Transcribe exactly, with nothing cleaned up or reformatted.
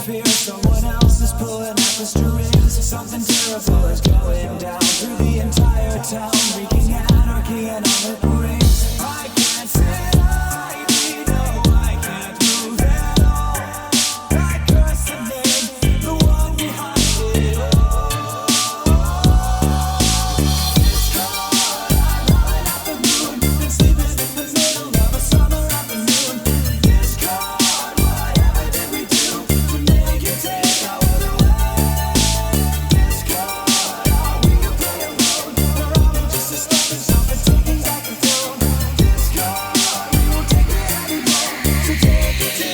fear someone else is pulling at the strings. Something terrible is going down through the entire town, wreaking anarchy and all it brings. I can't sit idly, no, I can't move at all. I curse the name, the one behind it all. It's cold, I'm howling at the moon, been sleeping in the middle of a summer afternoon. It's cold, whatever did we do to make you take our world away? It's cold, are we gonna play a role, or are we just a stepping stone for taking back the throne? It's cold, we won't take it anymore, so take it till